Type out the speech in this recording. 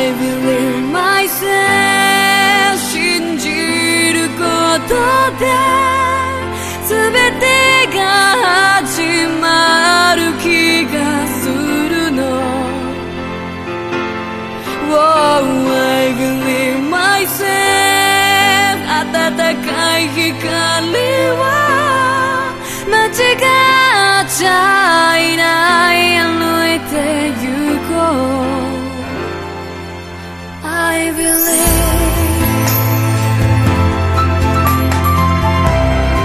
believe myself 信じることで全てが始まる気がするの Oh, I believe myself 暖かい光